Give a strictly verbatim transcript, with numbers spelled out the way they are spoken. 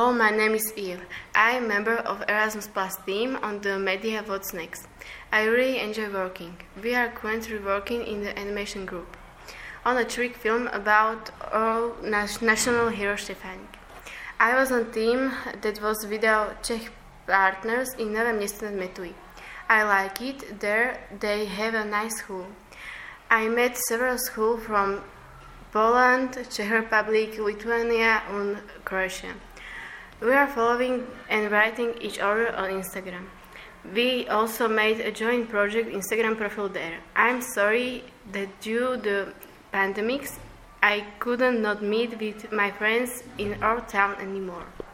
Hello, my name is Eve. I am a member of Erasmus Plus team on the Media What's Next. I really enjoy working. We are currently working in the animation group on a trick film about our national hero Štefanik. I was on team that was with our Czech partners in Novém Městě nad Metují. I like it. There they have a nice school. I met several schools from Poland, Czech Republic, Lithuania and Croatia. We are following and writing each other on Instagram. We also made a joint project Instagram profile there. I'm sorry that due to the pandemics, I couldn't not meet with my friends in our town anymore.